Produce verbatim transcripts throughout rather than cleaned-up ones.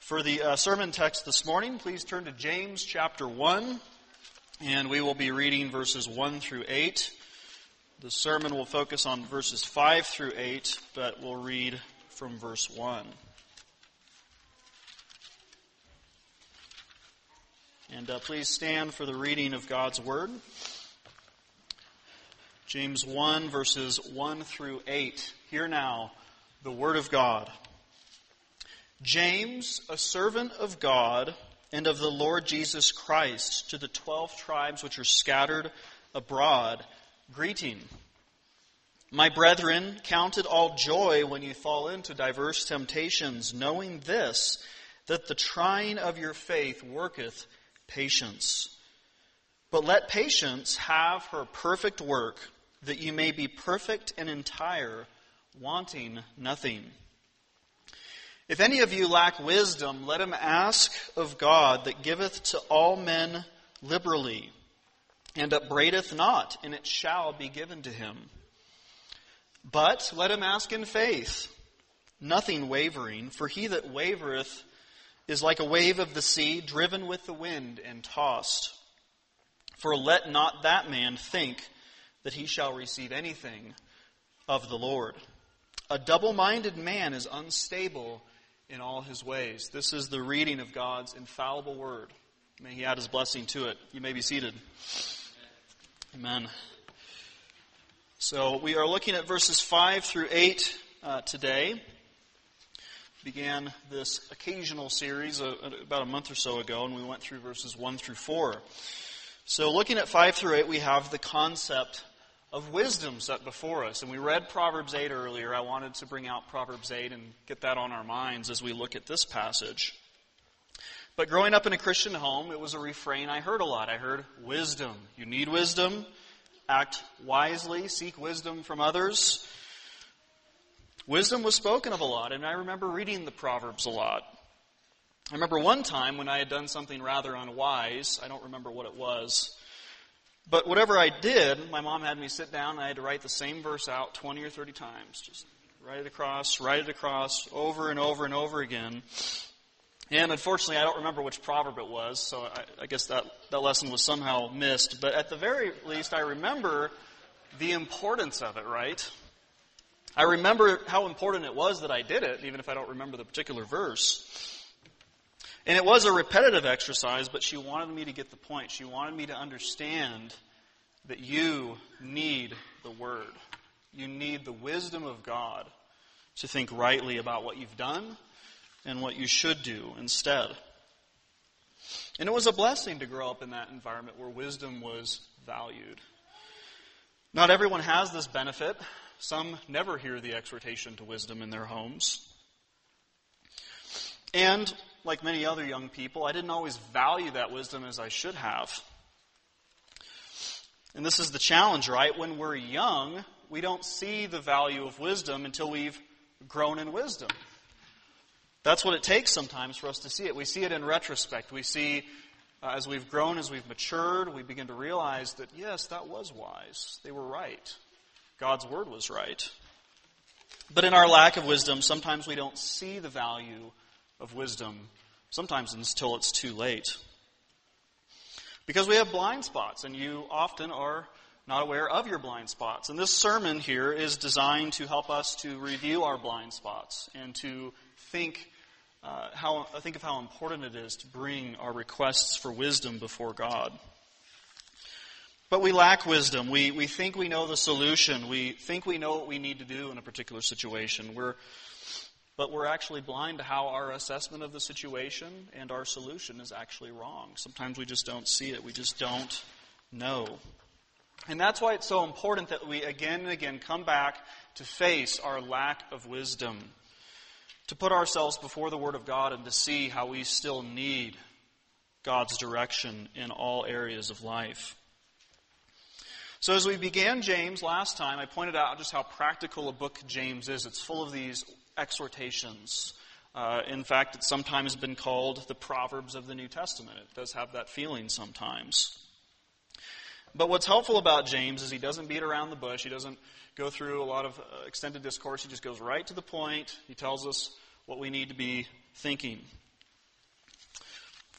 For the uh, sermon text this morning, please turn to James chapter one, and we will be reading verses one through eight. The sermon will focus on verses five through eight, but we'll read from verse one. And uh, please stand for the reading of God's Word. James one, verses one through eight. Hear now the Word of God. James, a servant of God and of the Lord Jesus Christ, to the twelve tribes which are scattered abroad, greeting. My brethren, count it all joy when you fall into diverse temptations, knowing this, that the trying of your faith worketh patience. But let patience have her perfect work, that you may be perfect and entire, wanting nothing. If any of you lack wisdom, let him ask of God that giveth to all men liberally, and upbraideth not, and it shall be given to him. But let him ask in faith, nothing wavering, for he that wavereth is like a wave of the sea, driven with the wind and tossed. For let not that man think that he shall receive anything of the Lord. A double-minded man is unstable in all his ways. This is the reading of God's infallible word. May he add his blessing to it. You may be seated. Amen. So we are looking at verses five through eight uh, today. Began this occasional series uh, about a month or so ago, and we went through verses one through four. So looking at five through eight, we have the concept of wisdom set before us. And we read Proverbs eight earlier. I wanted to bring out Proverbs eight and get that on our minds as we look at this passage. But growing up in a Christian home, it was a refrain I heard a lot. I heard wisdom. You need wisdom. Act wisely. Seek wisdom from others. Wisdom was spoken of a lot, and I remember reading the Proverbs a lot. I remember one time when I had done something rather unwise. I don't remember what it was. But whatever I did, my mom had me sit down and I had to write the same verse out twenty or thirty times. Just write it across, write it across, over and over and over again. And unfortunately, I don't remember which proverb it was, so I, I guess that, that lesson was somehow missed. But at the very least, I remember the importance of it, right? I remember how important it was that I did it, even if I don't remember the particular verse. And it was a repetitive exercise, but she wanted me to get the point. She wanted me to understand that you need the Word. You need the wisdom of God to think rightly about what you've done and what you should do instead. And it was a blessing to grow up in that environment where wisdom was valued. Not everyone has this benefit. Some never hear the exhortation to wisdom in their homes. And like many other young people, I didn't always value that wisdom as I should have. And this is the challenge, right? When we're young, we don't see the value of wisdom until we've grown in wisdom. That's what it takes sometimes for us to see it. We see it in retrospect. We see, uh, as we've grown, as we've matured, we begin to realize that, yes, that was wise. They were right. God's Word was right. But in our lack of wisdom, sometimes we don't see the value of wisdom, sometimes until it's too late. Because we have blind spots, and you often are not aware of your blind spots. And this sermon here is designed to help us to review our blind spots and to think uh, how think of how important it is to bring our requests for wisdom before God. But we lack wisdom. We we think we know the solution. We think we know what we need to do in a particular situation. We're But we're actually blind to how our assessment of the situation and our solution is actually wrong. Sometimes we just don't see it. We just don't know. And that's why it's so important that we again and again come back to face our lack of wisdom, to put ourselves before the Word of God and to see how we still need God's direction in all areas of life. So as we began James last time, I pointed out just how practical a book James is. It's full of these exhortations. Uh, in fact, it's sometimes been called the Proverbs of the New Testament. It does have that feeling sometimes. But what's helpful about James is he doesn't beat around the bush. He doesn't go through a lot of uh, extended discourse. He just goes right to the point. He tells us what we need to be thinking.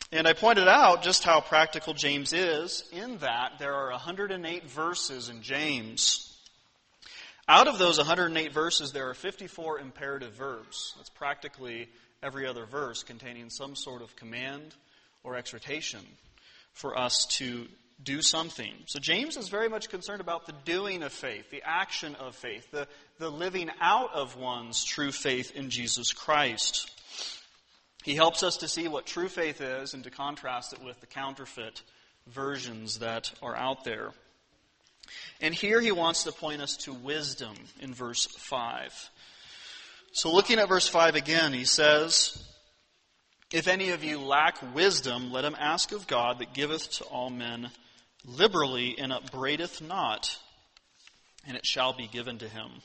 And I pointed out just how practical James is in that there are one hundred eight verses in James. Out of those one hundred eight verses, there are fifty-four imperative verbs. That's practically every other verse containing some sort of command or exhortation for us to do something. So James is very much concerned about the doing of faith, the action of faith, the, the living out of one's true faith in Jesus Christ. He helps us to see what true faith is and to contrast it with the counterfeit versions that are out there. And here he wants to point us to wisdom in verse five. So looking at verse five again, he says, "If any of you lack wisdom, let him ask of God that giveth to all men liberally and upbraideth not, and it shall be given to him."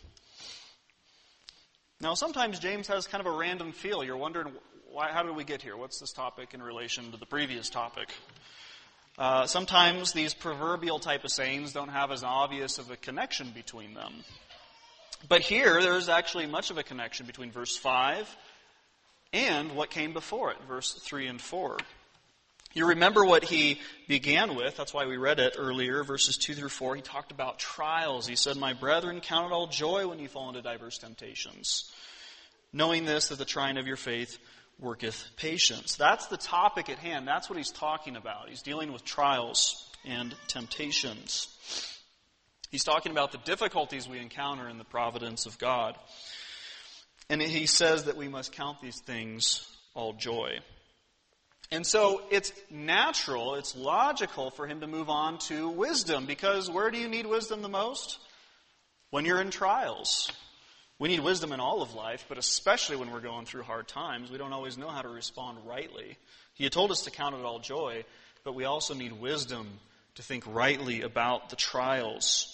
Now sometimes James has kind of a random feel. You're wondering, why, how did we get here? What's this topic in relation to the previous topic? Uh, sometimes these proverbial type of sayings don't have as obvious of a connection between them. But here, there is actually much of a connection between verse five and what came before it, verse three and four. You remember what he began with. That's why we read it earlier, verses two through four. He talked about trials. He said, "My brethren, count it all joy when you fall into diverse temptations, knowing this, that the trying of your faith worketh patience." That's the topic at hand. That's what he's talking about. He's dealing with trials and temptations. He's talking about the difficulties we encounter in the providence of God. And he says that we must count these things all joy. And so it's natural, it's logical for him to move on to wisdom, because where do you need wisdom the most? When you're in trials. We need wisdom in all of life, but especially when we're going through hard times. We don't always know how to respond rightly. He had told us to count it all joy, but we also need wisdom to think rightly about the trials.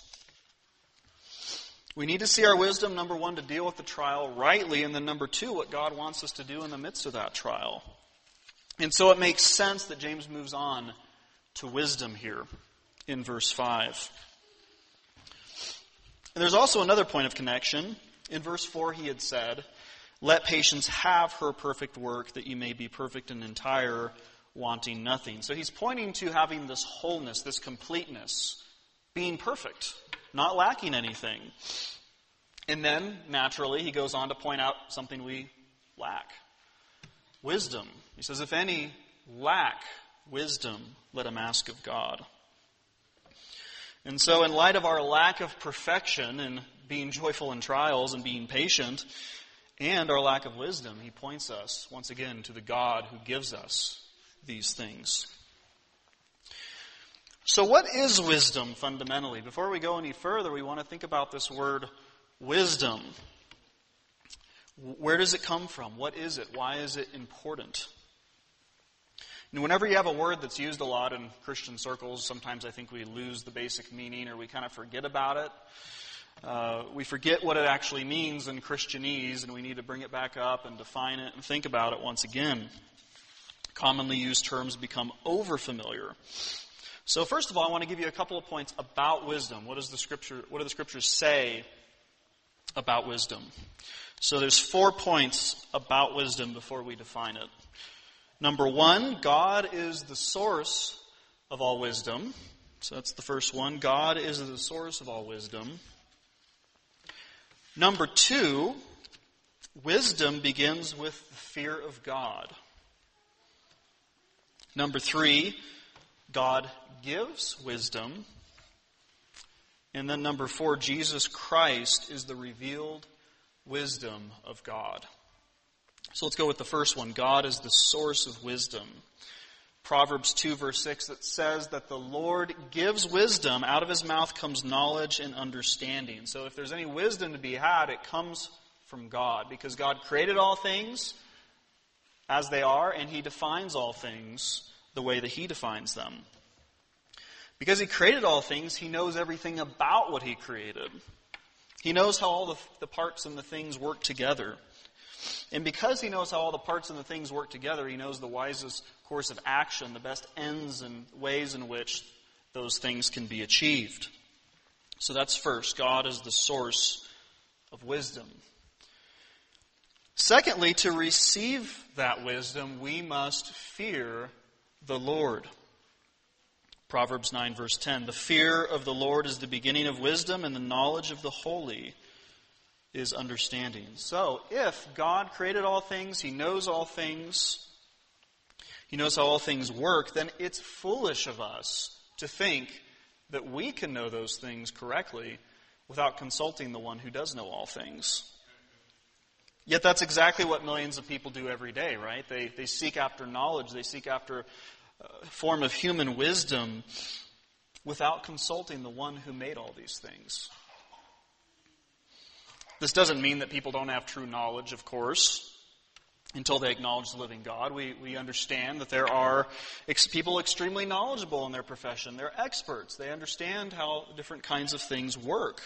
We need to see our wisdom, number one, to deal with the trial rightly, and then number two, what God wants us to do in the midst of that trial. And so it makes sense that James moves on to wisdom here in verse five. And there's also another point of connection. In verse four he had said, "Let patience have her perfect work, that you may be perfect and entire, wanting nothing." So he's pointing to having this wholeness, this completeness, being perfect, not lacking anything. And then, naturally, he goes on to point out something we lack. Wisdom. He says, "If any lack wisdom, let him ask of God." And so in light of our lack of perfection and being joyful in trials and being patient, and our lack of wisdom, he points us once again to the God who gives us these things. So what is wisdom fundamentally? Before we go any further, we want to think about this word wisdom. Where does it come from? What is it? Why is it important? And whenever you have a word that's used a lot in Christian circles, sometimes I think we lose the basic meaning or we kind of forget about it. Uh, we forget what it actually means in Christianese, and we need to bring it back up and define it and think about it once again. Commonly used terms become overfamiliar. So first of all, I want to give you a couple of points about wisdom. What does the scripture, what do the scriptures say about wisdom? So there's four points about wisdom before we define it. Number one, God is the source of all wisdom. So that's the first one. God is the source of all wisdom. Number two, wisdom begins with the fear of God. Number three, God gives wisdom. And then number four, Jesus Christ is the revealed wisdom of God. So let's go with the first one. God is the source of wisdom. Proverbs two verse six, that says that the Lord gives wisdom. Out of his mouth comes knowledge and understanding. So if there's any wisdom to be had, it comes from God. Because God created all things as they are, and he defines all things the way that he defines them. Because he created all things, he knows everything about what he created. He knows how all the, the parts and the things work together. And because he knows how all the parts and the things work together, he knows the wisest course of action, the best ends and ways in which those things can be achieved. So that's first. God is the source of wisdom. Secondly, to receive that wisdom, we must fear the Lord. Proverbs nine, verse ten. The fear of the Lord is the beginning of wisdom, and the knowledge of the holy is understanding. So, if God created all things, He knows all things, He knows how all things work, then it's foolish of us to think that we can know those things correctly without consulting the one who does know all things. Yet that's exactly what millions of people do every day, right? They, they seek after knowledge, they seek after a form of human wisdom without consulting the one who made all these things. This doesn't mean that people don't have true knowledge, of course, until they acknowledge the living God. We, we understand that there are ex- people extremely knowledgeable in their profession. They're experts. They understand how different kinds of things work.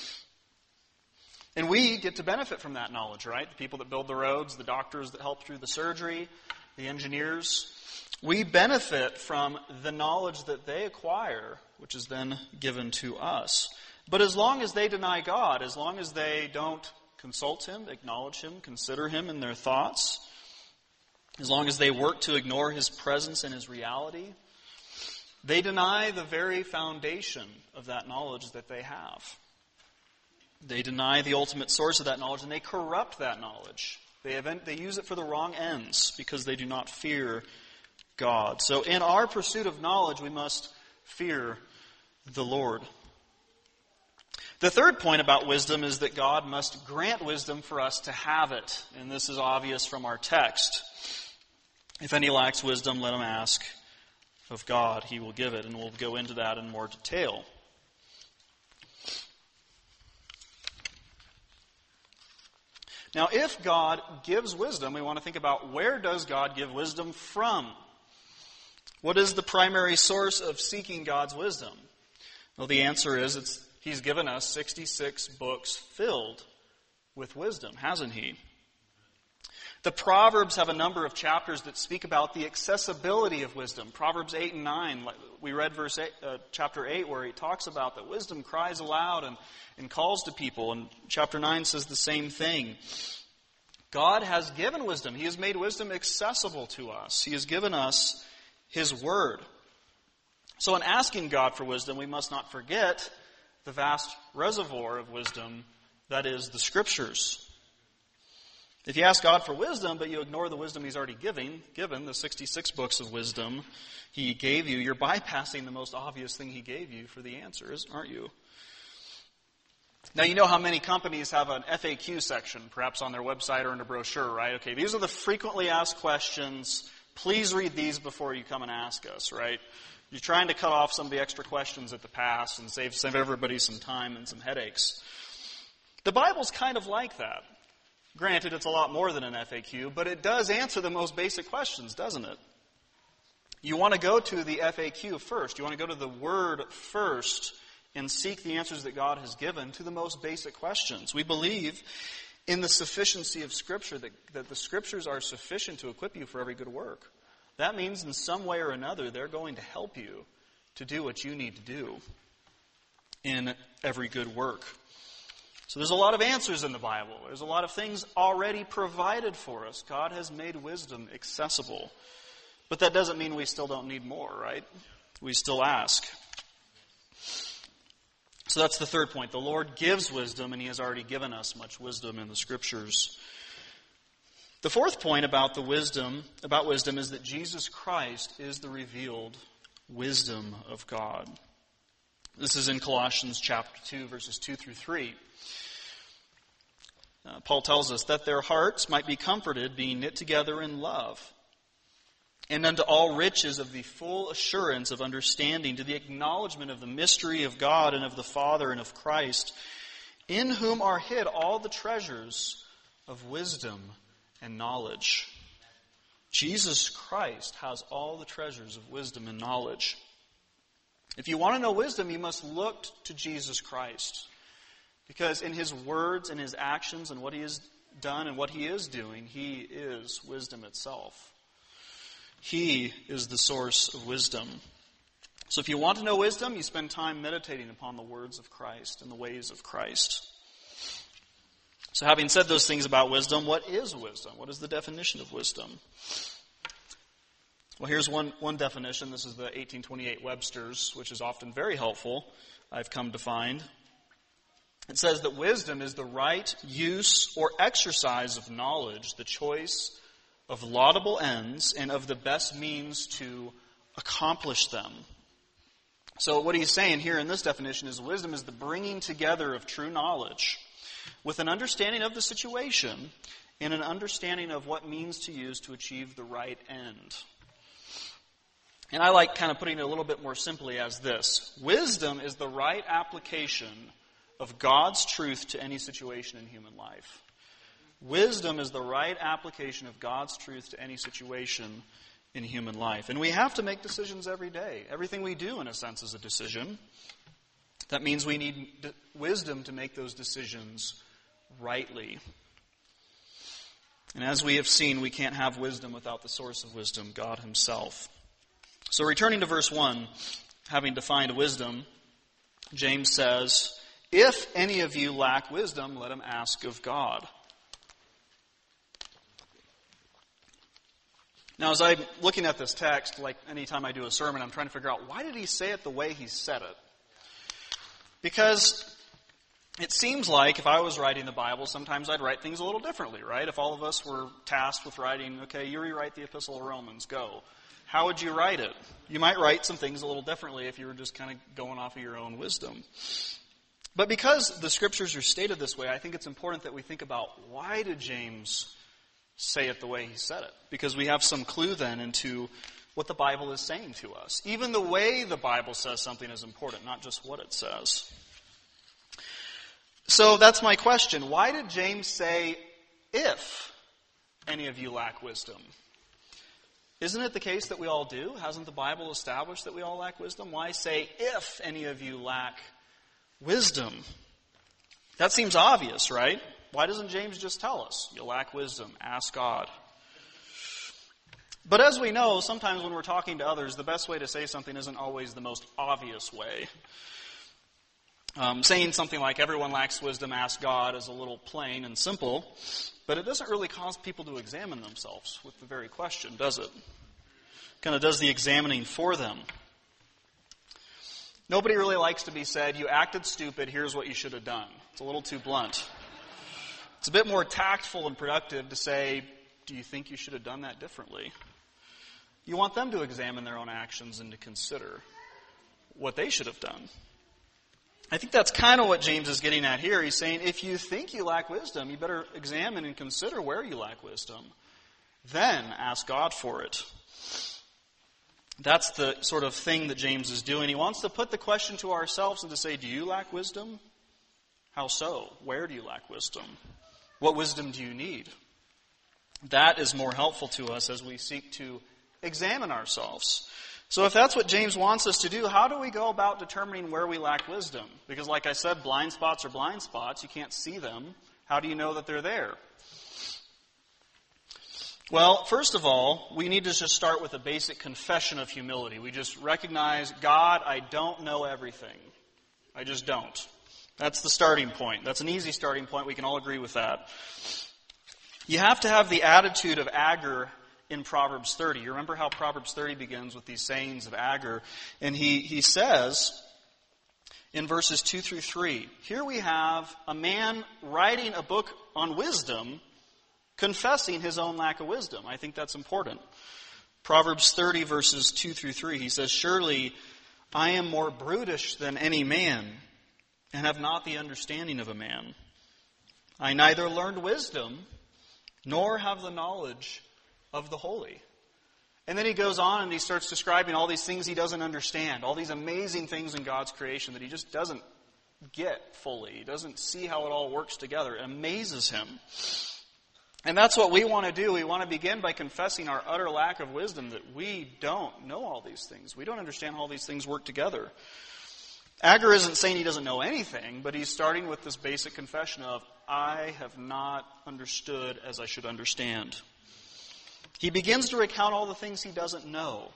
And we get to benefit from that knowledge, right? The people that build the roads, the doctors that help through the surgery, the engineers. We benefit from the knowledge that they acquire, which is then given to us. But as long as they deny God, as long as they don't consult Him, acknowledge Him, consider Him in their thoughts, as long as they work to ignore His presence and His reality, they deny the very foundation of that knowledge that they have. They deny the ultimate source of that knowledge, and they corrupt that knowledge. They, event, they use it for the wrong ends because they do not fear God. So in our pursuit of knowledge, we must fear the Lord. The third point about wisdom is that God must grant wisdom for us to have it. And this is obvious from our text. If any lacks wisdom, let him ask of God. He will give it. And we'll go into that in more detail. Now, if God gives wisdom, we want to think about where does God give wisdom from? What is the primary source of seeking God's wisdom? Well, the answer is it's He's given us sixty-six books filled with wisdom, hasn't He? The Proverbs have a number of chapters that speak about the accessibility of wisdom. Proverbs eight and nine, we read verse eight, uh, chapter eight where he talks about that wisdom cries aloud and, and calls to people. And chapter nine says the same thing. God has given wisdom. He has made wisdom accessible to us. He has given us His Word. So in asking God for wisdom, we must not forget the vast reservoir of wisdom that is the Scriptures. If you ask God for wisdom, but you ignore the wisdom He's already given, given the sixty-six books of wisdom He gave you, you're bypassing the most obvious thing He gave you for the answers, aren't you? Now, you know how many companies have an F A Q section, perhaps on their website or in a brochure, right? Okay, these are the frequently asked questions. Please read these before you come and ask us, right? You're trying to cut off some of the extra questions at the pass and save, save everybody some time and some headaches. The Bible's kind of like that. Granted, it's a lot more than an F A Q, but it does answer the most basic questions, doesn't it? You want to go to the F A Q first. You want to go to the Word first and seek the answers that God has given to the most basic questions. We believe in the sufficiency of Scripture, that, that the Scriptures are sufficient to equip you for every good work. That means in some way or another, they're going to help you to do what you need to do in every good work. So there's a lot of answers in the Bible. There's a lot of things already provided for us. God has made wisdom accessible. But that doesn't mean we still don't need more, right? We still ask. So that's the third point. The Lord gives wisdom, and He has already given us much wisdom in the Scriptures. The fourth point about the wisdom, about wisdom is that Jesus Christ is the revealed wisdom of God. This is in Colossians chapter two, verses two through three. Uh, Paul tells us that their hearts might be comforted, being knit together in love, and unto all riches of the full assurance of understanding, to the acknowledgement of the mystery of God and of the Father and of Christ, in whom are hid all the treasures of wisdom and knowledge. Jesus Christ has all the treasures of wisdom and knowledge. If you want to know wisdom, you must look to Jesus Christ. Because in His words and His actions and what He has done and what He is doing, He is wisdom itself. He is the source of wisdom. So if you want to know wisdom, you spend time meditating upon the words of Christ and the ways of Christ. So having said those things about wisdom, what is wisdom? What is the definition of wisdom? Well, here's one, one definition. This is the eighteen twenty-eight Webster's, which is often very helpful, I've come to find. It says that wisdom is the right use or exercise of knowledge, the choice of laudable ends, and of the best means to accomplish them. So what he's saying here in this definition is wisdom is the bringing together of true knowledge with an understanding of the situation and an understanding of what means to use to achieve the right end. And I like kind of putting it a little bit more simply as this. Wisdom is the right application of God's truth to any situation in human life. Wisdom is the right application of God's truth to any situation in human life. And we have to make decisions every day. Everything we do, in a sense, is a decision. That means we need d- wisdom to make those decisions rightly. And as we have seen, we can't have wisdom without the source of wisdom, God himself. So returning to verse one, having defined wisdom, James says, "If any of you lack wisdom, let him ask of God." Now, as I'm looking at this text, like any time I do a sermon, I'm trying to figure out, why did he say it the way he said it? Because it seems like if I was writing the Bible, sometimes I'd write things a little differently, right? If all of us were tasked with writing, okay, you rewrite the Epistle of Romans, go. How would you write it? You might write some things a little differently if you were just kind of going off of your own wisdom. But because the Scriptures are stated this way, I think it's important that we think about, why did James say it the way he said it? Because we have some clue then into what the Bible is saying to us. Even the way the Bible says something is important, not just what it says. So that's my question. Why did James say, if any of you lack wisdom? Isn't it the case that we all do? Hasn't the Bible established that we all lack wisdom? Why say, if any of you lack wisdom? That seems obvious, right? Why doesn't James just tell us, you lack wisdom, ask God? But as we know, sometimes when we're talking to others, the best way to say something isn't always the most obvious way. Um, saying something like, everyone lacks wisdom, ask God, is a little plain and simple, but it doesn't really cause people to examine themselves with the very question, does it? Kind of does the examining for them. Nobody really likes to be said, you acted stupid, here's what you should have done. It's a little too blunt. It's a bit more tactful and productive to say, do you think you should have done that differently? You want them to examine their own actions and to consider what they should have done. I think that's kind of what James is getting at here. He's saying, if you think you lack wisdom, you better examine and consider where you lack wisdom. Then ask God for it. That's the sort of thing that James is doing. He wants to put the question to ourselves and to say, do you lack wisdom? How so? Where do you lack wisdom? What wisdom do you need? That is more helpful to us as we seek to examine ourselves. So if that's what James wants us to do, how do we go about determining where we lack wisdom? Because like I said, blind spots are blind spots. You can't see them. How do you know that they're there? Well, first of all, we need to just start with a basic confession of humility. We just recognize, God, I don't know everything. I just don't. That's the starting point. That's an easy starting point. We can all agree with that. You have to have the attitude of Agur in Proverbs thirty. You remember how Proverbs thirty begins with these sayings of Agur. And he, he says in verses two through three, here we have a man writing a book on wisdom, confessing his own lack of wisdom. I think that's important. Proverbs thirty verses two through three, he says, surely I am more brutish than any man, and have not the understanding of a man. I neither learned wisdom, nor have the knowledge of the holy. And then he goes on and he starts describing all these things he doesn't understand, all these amazing things in God's creation that he just doesn't get fully. He doesn't see how it all works together. It amazes him. And that's what we want to do. We want to begin by confessing our utter lack of wisdom, that we don't know all these things. We don't understand how all these things work together. Agur isn't saying he doesn't know anything, but he's starting with this basic confession of, I have not understood as I should understand. He begins to recount all the things he doesn't know.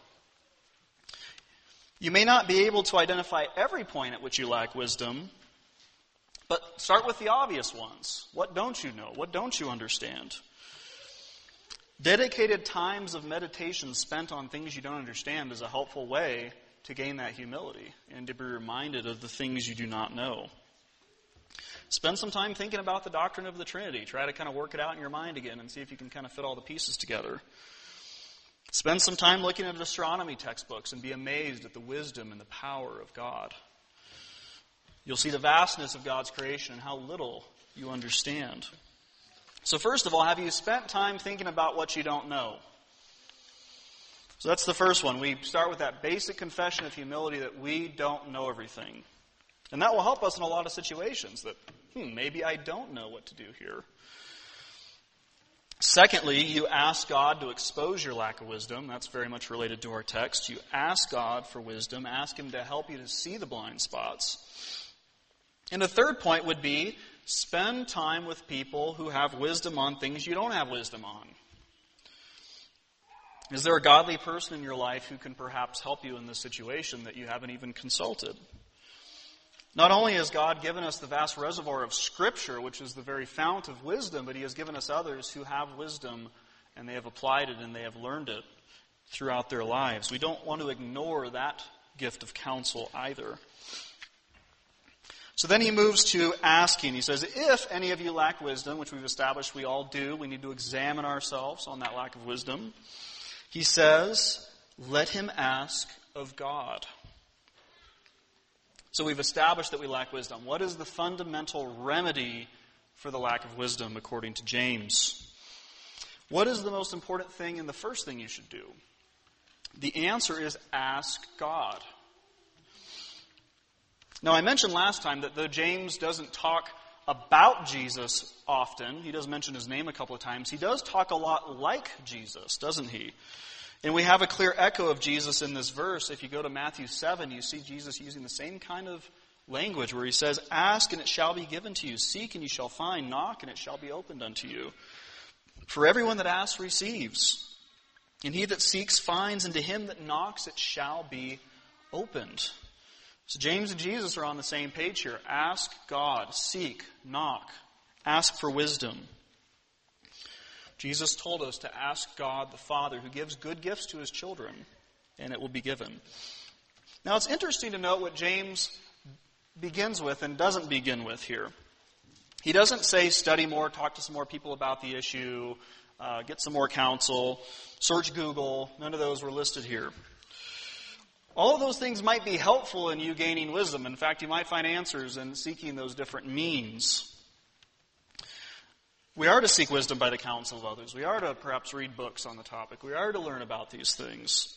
You may not be able to identify every point at which you lack wisdom, but start with the obvious ones. What don't you know? What don't you understand? Dedicated times of meditation spent on things you don't understand is a helpful way to gain that humility and to be reminded of the things you do not know. Spend some time thinking about the doctrine of the Trinity. Try to kind of work it out in your mind again and see if you can kind of fit all the pieces together. Spend some time looking at astronomy textbooks and be amazed at the wisdom and the power of God. You'll see the vastness of God's creation and how little you understand. So first of all, have you spent time thinking about what you don't know? So that's the first one. We start with that basic confession of humility that we don't know everything. And that will help us in a lot of situations that, hmm, maybe I don't know what to do here. Secondly, you ask God to expose your lack of wisdom. That's very much related to our text. You ask God for wisdom. Ask Him to help you to see the blind spots. And the third point would be, spend time with people who have wisdom on things you don't have wisdom on. Is there a godly person in your life who can perhaps help you in this situation that you haven't even consulted? Not only has God given us the vast reservoir of Scripture, which is the very fount of wisdom, but He has given us others who have wisdom and they have applied it and they have learned it throughout their lives. We don't want to ignore that gift of counsel either. So then he moves to asking. He says, if any of you lack wisdom, which we've established we all do, we need to examine ourselves on that lack of wisdom. He says, let him ask of God. So we've established that we lack wisdom. What is the fundamental remedy for the lack of wisdom according to James? What is the most important thing and the first thing you should do? The answer is ask God. Now, I mentioned last time that though James doesn't talk about Jesus often, he does mention his name a couple of times, he does talk a lot like Jesus, doesn't he? And we have a clear echo of Jesus in this verse. If you go to Matthew seven, you see Jesus using the same kind of language where he says, ask and it shall be given to you, seek and you shall find, knock and it shall be opened unto you. For everyone that asks receives, and he that seeks finds, and to him that knocks it shall be opened. So James and Jesus are on the same page here. Ask God, seek, knock, ask for wisdom. Jesus told us to ask God the Father, who gives good gifts to His children, and it will be given. Now it's interesting to note what James begins with and doesn't begin with here. He doesn't say study more, talk to some more people about the issue, uh, get some more counsel, search Google. None of those were listed here. All of those things might be helpful in you gaining wisdom. In fact, you might find answers in seeking those different means. We are to seek wisdom by the counsel of others. We are to perhaps read books on the topic. We are to learn about these things.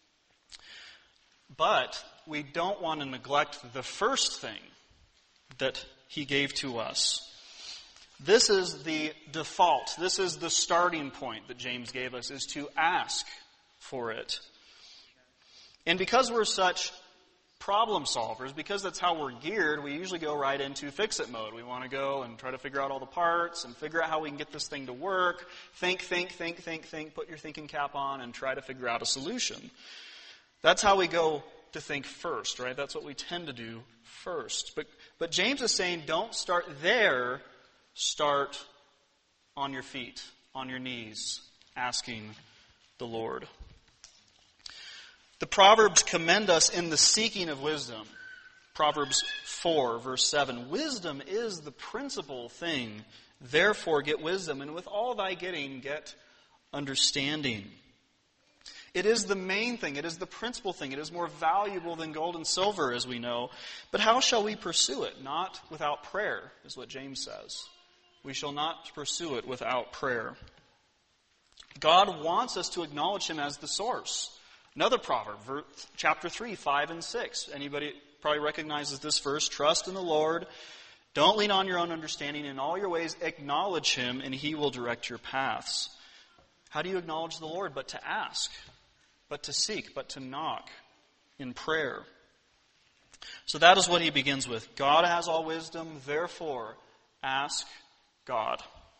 But we don't want to neglect the first thing that He gave to us. This is the default. This is the starting point that James gave us, is to ask for it. And because we're such problem solvers, because that's how we're geared, we usually go right into fix-it mode. We want to go and try to figure out all the parts and figure out how we can get this thing to work. Think, think, think, think, think, put your thinking cap on and try to figure out a solution. That's how we go to think first, right? That's what we tend to do first. But, but James is saying don't start there, start on your feet, on your knees, asking the Lord. The Proverbs commend us in the seeking of wisdom. Proverbs four, verse seven. Wisdom is the principal thing. Therefore get wisdom, and with all thy getting, get understanding. It is the main thing. It is the principal thing. It is more valuable than gold and silver, as we know. But how shall we pursue it? Not without prayer, is what James says. We shall not pursue it without prayer. God wants us to acknowledge Him as the source. Another proverb, chapter three, five and six. Anybody probably recognizes this verse. Trust in the Lord. Don't lean on your own understanding. In all your ways acknowledge Him, and He will direct your paths. How do you acknowledge the Lord? But to ask, but to seek, but to knock in prayer. So that is what he begins with. God has all wisdom, therefore ask God.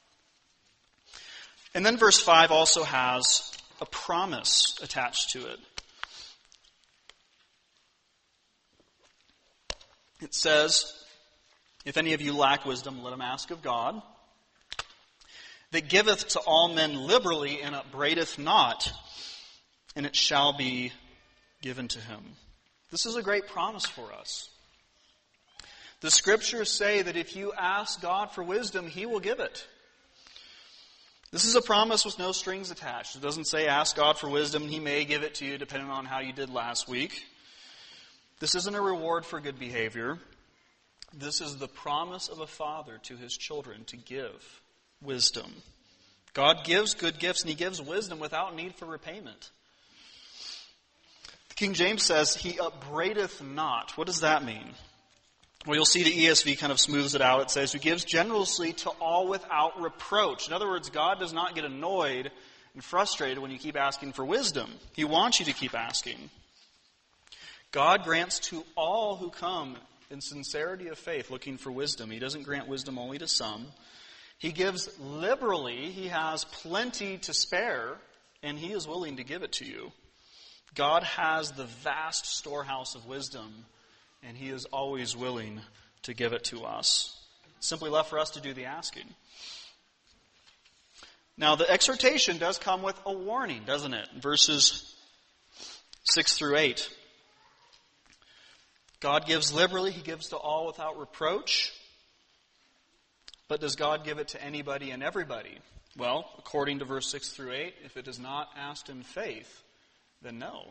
And then verse five also has a promise attached to it. It says, if any of you lack wisdom, let him ask of God. that giveth to all men liberally and upbraideth not, and it shall be given to him. This is a great promise for us. The Scriptures say that if you ask God for wisdom, He will give it. This is a promise with no strings attached. It doesn't say ask God for wisdom, He may give it to you depending on how you did last week. This isn't a reward for good behavior. This is the promise of a father to his children to give wisdom. God gives good gifts and He gives wisdom without need for repayment. King James says, He upbraideth not. What does that mean? Well, you'll see the E S V kind of smooths it out. It says, who gives generously to all without reproach. In other words, God does not get annoyed and frustrated when you keep asking for wisdom. He wants you to keep asking. God grants to all who come in sincerity of faith looking for wisdom. He doesn't grant wisdom only to some. He gives liberally. He has plenty to spare, and He is willing to give it to you. God has the vast storehouse of wisdom, and He is always willing to give it to us. It's simply left for us to do the asking. Now, the exhortation does come with a warning, doesn't it? Verses six through eight. God gives liberally, He gives to all without reproach. But does God give it to anybody and everybody? Well, according to verse six through eight, if it is not asked in faith, then no.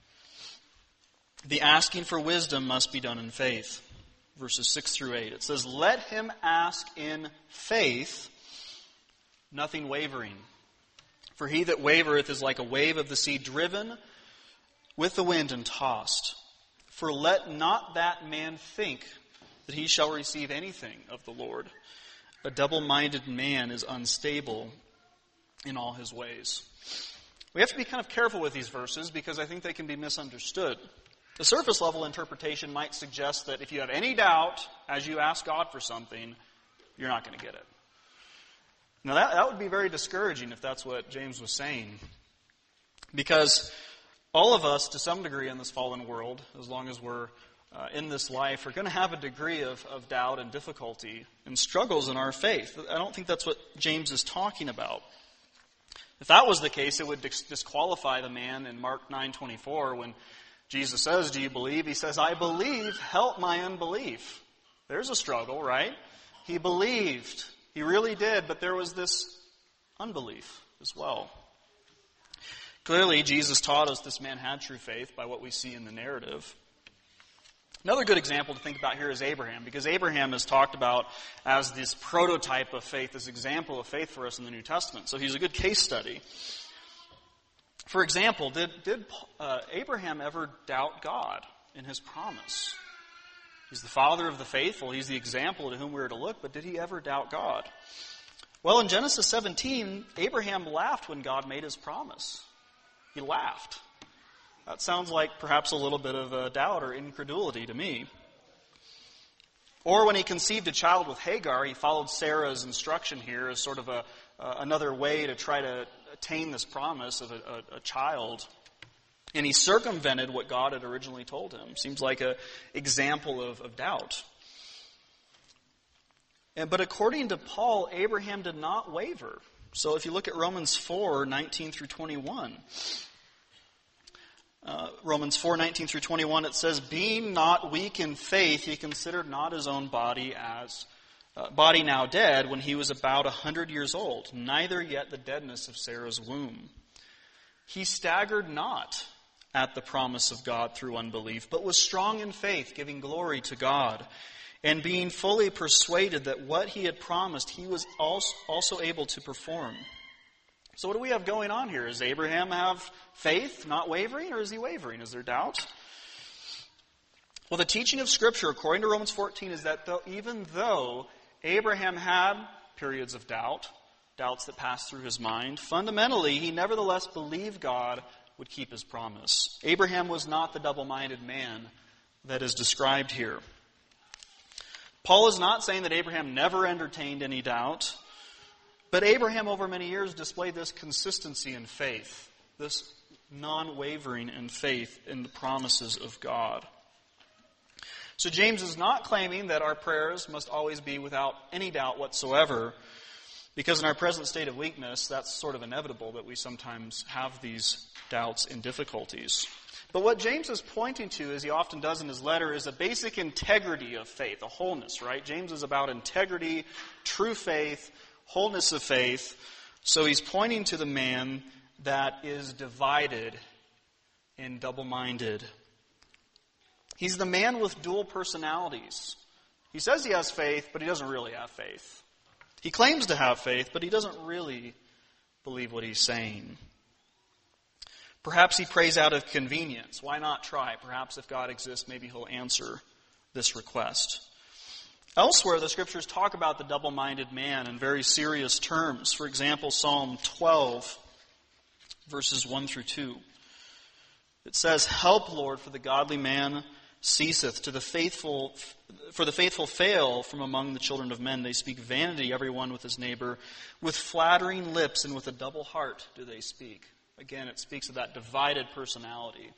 The asking for wisdom must be done in faith. Verses six through eight. It says, let him ask in faith, nothing wavering. For he that wavereth is like a wave of the sea driven with the wind and tossed. For let not that man think that he shall receive anything of the Lord. A double-minded man is unstable in all his ways. We have to be kind of careful with these verses because I think they can be misunderstood. The surface level interpretation might suggest that if you have any doubt as you ask God for something, you're not going to get it. Now that, that would be very discouraging if that's what James was saying. Because all of us, to some degree in this fallen world, as long as we're uh, in this life, are going to have a degree of, of doubt and difficulty and struggles in our faith. I don't think that's what James is talking about. If that was the case, it would disqualify the man in Mark nine twenty-four when Jesus says, do you believe? He says, I believe, help my unbelief. There's a struggle, right? He believed. He really did, but there was this unbelief as well. Clearly, Jesus taught us this man had true faith by what we see in the narrative. Another good example to think about here is Abraham, because Abraham is talked about as this prototype of faith, this example of faith for us in the New Testament. So he's a good case study. For example, did, did uh, Abraham ever doubt God in His promise? He's the father of the faithful. He's the example to whom we are to look, but did he ever doubt God? Well, in Genesis seventeen, Abraham laughed when God made His promise. He laughed. That sounds like perhaps a little bit of a doubt or incredulity to me. Or when he conceived a child with Hagar, he followed Sarah's instruction here as sort of a uh, another way to try to attain this promise of a, a, a child. And he circumvented what God had originally told him. Seems like an example of, of doubt. And, but according to Paul, Abraham did not waver. So if you look at Romans four, nineteen through twenty-one, Uh, Romans four, nineteen through twenty-one, it says, being not weak in faith, he considered not his own body as uh, body now dead when he was about a hundred years old, neither yet the deadness of Sarah's womb. He staggered not at the promise of God through unbelief, but was strong in faith, giving glory to God, and being fully persuaded that what he had promised, he was also, also able to perform. So what do we have going on here? Does Abraham have faith, not wavering, or is he wavering? Is there doubt? Well, the teaching of Scripture, according to Romans fourteen, is that though, even though Abraham had periods of doubt, doubts that passed through his mind, fundamentally, he nevertheless believed God would keep His promise. Abraham was not the double-minded man that is described here. Paul is not saying that Abraham never entertained any doubt, but Abraham over many years displayed this consistency in faith, this non-wavering in faith in the promises of God. So James is not claiming that our prayers must always be without any doubt whatsoever, Because in our present state of weakness, that's sort of inevitable that we sometimes have these doubts and difficulties. But what James is pointing to, as he often does in his letter, is a basic integrity of faith, a wholeness, right? James is about integrity, true faith, wholeness of faith. So he's pointing to the man that is divided and double-minded. He's the man with dual personalities. He says he has faith, but he doesn't really have faith. He claims to have faith, but he doesn't really believe what he's saying. Perhaps he prays out of convenience. Why not try? Perhaps if God exists, maybe he'll answer this request. Elsewhere, the Scriptures talk about the double-minded man in very serious terms. For example, Psalm twelve, verses one through two. It says, "Help, Lord, for the godly man ceaseth, to the faithful, for the faithful fail from among the children of men. They speak vanity, every one with his neighbor. With flattering lips and with a double heart do they speak." Again, it speaks of that divided personality.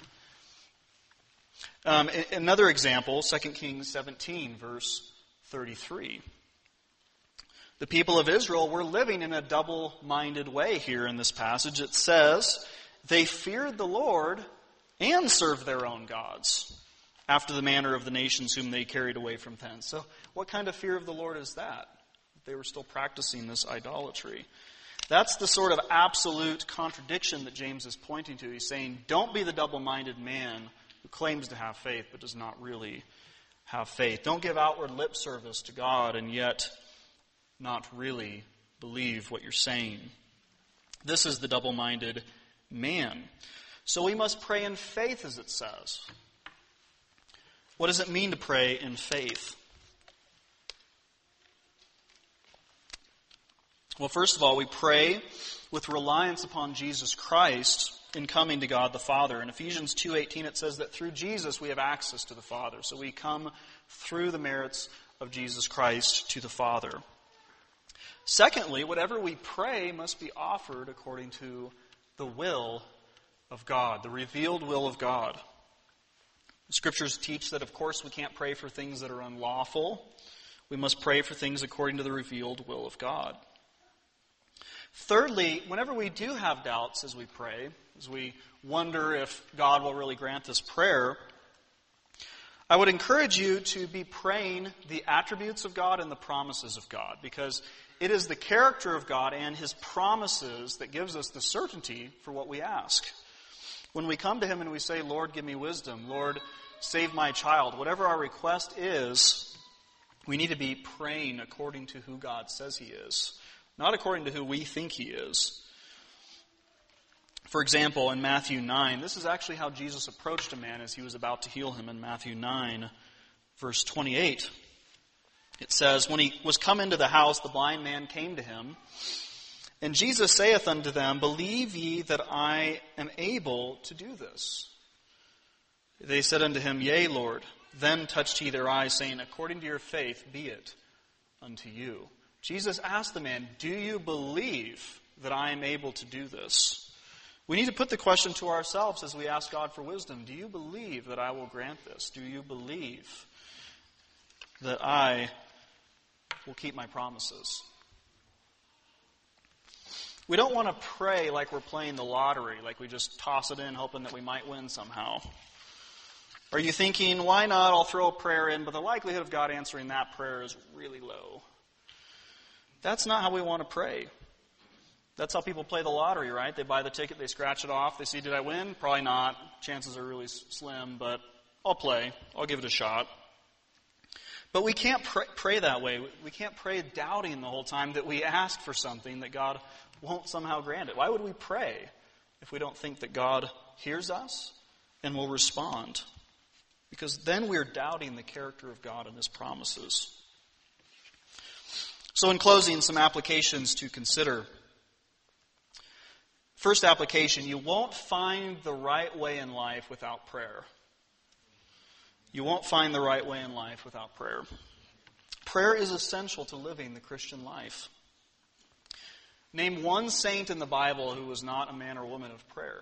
Um, another example, Second Kings seventeen, verse thirty-three. The people of Israel were living in a double-minded way here in this passage. It says, "They feared the Lord and served their own gods, after the manner of the nations whom they carried away from thence." So what kind of fear of the Lord is that? They were still practicing this idolatry. That's the sort of absolute contradiction that James is pointing to. He's saying, don't be the double-minded man who claims to have faith but does not really have faith. Don't give outward lip service to God and yet not really believe what you're saying. This is the double-minded man. So we must pray in faith, as it says. What does it mean to pray in faith? Well, first of all, we pray with reliance upon Jesus Christ in coming to God the Father. In Ephesians two eighteen, it says that through Jesus we have access to the Father. So we come through the merits of Jesus Christ to the Father. Secondly, whatever we pray must be offered according to the will of God, the revealed will of God. The Scriptures teach that, of course, we can't pray for things that are unlawful. We must pray for things according to the revealed will of God. Thirdly, whenever we do have doubts as we pray, as we wonder if God will really grant this prayer, I would encourage you to be praying the attributes of God and the promises of God, because it is the character of God and His promises that gives us the certainty for what we ask. When we come to Him and we say, "Lord, give me wisdom," "Lord, save my child," whatever our request is, we need to be praying according to who God says He is, not according to who we think He is. For example, in Matthew nine, this is actually how Jesus approached a man as He was about to heal him in Matthew nine, verse twenty-eight. It says, "When he was come into the house, the blind man came to Him. And Jesus saith unto them, Believe ye that I am able to do this? They said unto Him, Yea, Lord. Then touched He their eyes, saying, According to your faith be it unto you." Jesus asked the man, "Do you believe that I am able to do this?" We need to put the question to ourselves as we ask God for wisdom. Do you believe that I will grant this? Do you believe that I will keep my promises? We don't want to pray like we're playing the lottery, like we just toss it in hoping that we might win somehow. Are you thinking, why not? I'll throw a prayer in, but the likelihood of God answering that prayer is really low. That's not how we want to pray. That's how people play the lottery, right? They buy the ticket, they scratch it off, they see, did I win? Probably not. Chances are really slim, but I'll play. I'll give it a shot. But we can't pray, pray that way. We can't pray doubting the whole time that we ask for something that God won't somehow grant it. Why would we pray if we don't think that God hears us and will respond? Because then we're doubting the character of God and His promises. So in closing, some applications to consider. First application, you won't find the right way in life without prayer. You won't find the right way in life without prayer. Prayer is essential to living the Christian life. Name one saint in the Bible who was not a man or woman of prayer.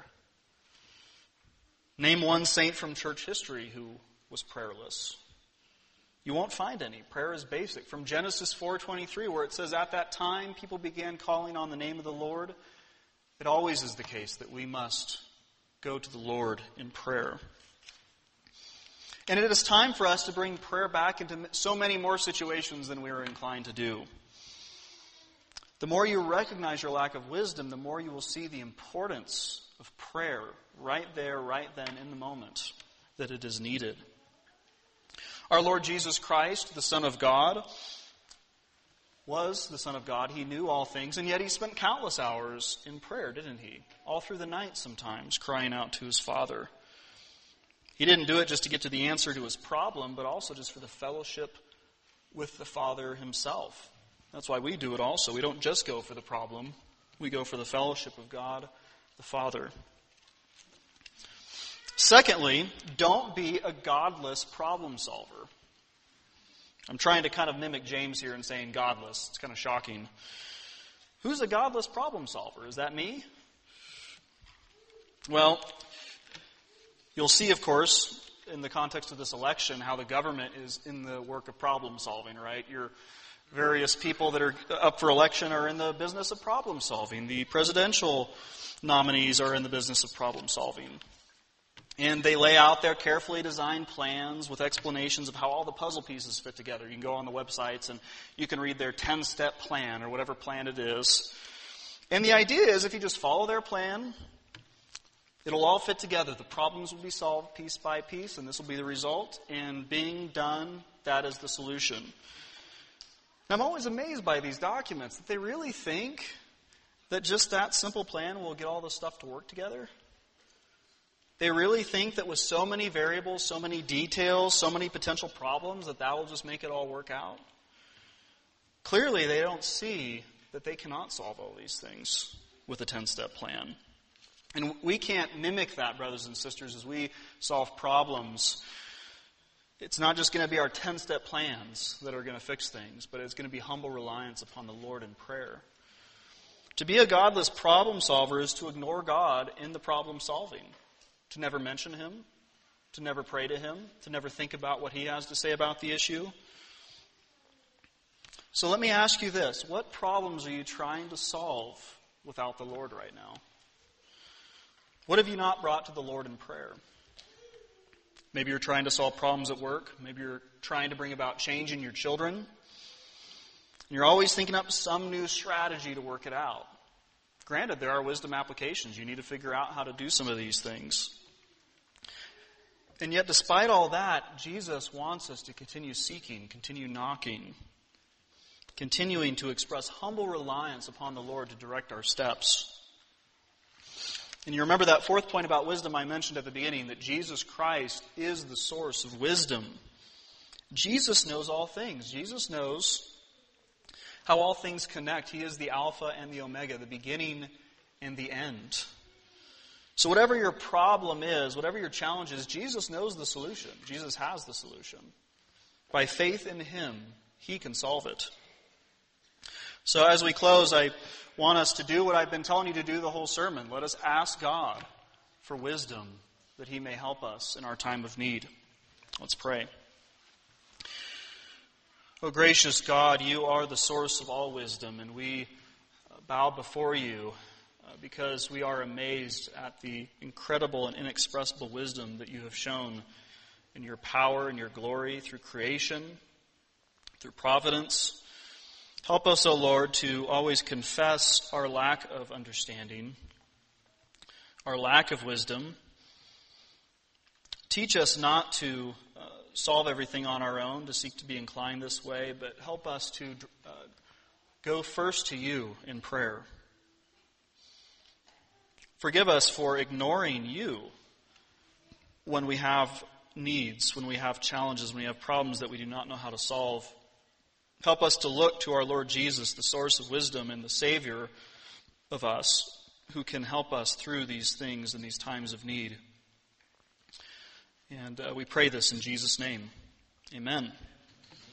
Name one saint from church history who was prayerless. You won't find any. Prayer is basic. From Genesis four twenty-three, where it says, at that time people began calling on the name of the Lord, it always is the case that we must go to the Lord in prayer. And it is time for us to bring prayer back into so many more situations than we are inclined to do. The more you recognize your lack of wisdom, the more you will see the importance of prayer right there, right then, in the moment that it is needed. Our Lord Jesus Christ, the Son of God, was the Son of God. He knew all things, and yet he spent countless hours in prayer, didn't he? All through the night sometimes, crying out to his Father. He didn't do it just to get to the answer to his problem, but also just for the fellowship with the Father himself. That's why we do it also. We don't just go for the problem. We go for the fellowship of God, the Father. Secondly, don't be a godless problem solver. I'm trying to kind of mimic James here and saying godless. It's kind of shocking. Who's a godless problem solver? Is that me? Well, you'll see, of course, in the context of this election, how the government is in the work of problem solving, right? Your various people that are up for election are in the business of problem solving. The presidential nominees are in the business of problem solving. And they lay out their carefully designed plans with explanations of how all the puzzle pieces fit together. You can go on the websites and you can read their ten-step plan or whatever plan it is. And the idea is if you just follow their plan, it'll all fit together. The problems will be solved piece by piece, and this will be the result. And being done, that is the solution. And I'm always amazed by these documents, that they really think that just that simple plan will get all this stuff to work together. They really think that with so many variables, so many details, so many potential problems, that that will just make it all work out. Clearly, they don't see that they cannot solve all these things with a ten-step plan. And we can't mimic that, brothers and sisters, as we solve problems. It's not just going to be our ten-step plans that are going to fix things, but it's going to be humble reliance upon the Lord in prayer. To be a godless problem solver is to ignore God in the problem solving. To never mention him, to never pray to him, to never think about what he has to say about the issue. So let me ask you this. What problems are you trying to solve without the Lord right now? What have you not brought to the Lord in prayer? Maybe you're trying to solve problems at work. Maybe you're trying to bring about change in your children. You're always thinking up some new strategy to work it out. Granted, there are wisdom applications. You need to figure out how to do some of these things. And yet, despite all that, Jesus wants us to continue seeking, continue knocking, continuing to express humble reliance upon the Lord to direct our steps. And you remember that fourth point about wisdom I mentioned at the beginning, that Jesus Christ is the source of wisdom. Jesus knows all things. Jesus knows how all things connect. He is the Alpha and the Omega, the beginning and the end. So whatever your problem is, whatever your challenge is, Jesus knows the solution. Jesus has the solution. By faith in him, he can solve it. So as we close, I want us to do what I've been telling you to do the whole sermon. Let us ask God for wisdom that he may help us in our time of need. Let's pray. O gracious God, you are the source of all wisdom, and we bow before you uh, because we are amazed at the incredible and inexpressible wisdom that you have shown in your power and your glory through creation, through providence. Help us, O Lord, to always confess our lack of understanding, our lack of wisdom. Teach us not to uh, solve everything on our own, to seek to be inclined this way, but help us to uh, go first to you in prayer. Forgive us for ignoring you when we have needs, when we have challenges, when we have problems that we do not know how to solve. Help us to look to our Lord Jesus, the source of wisdom and the Savior of us, who can help us through these things in these times of need. And uh, we pray this in Jesus' name. Amen.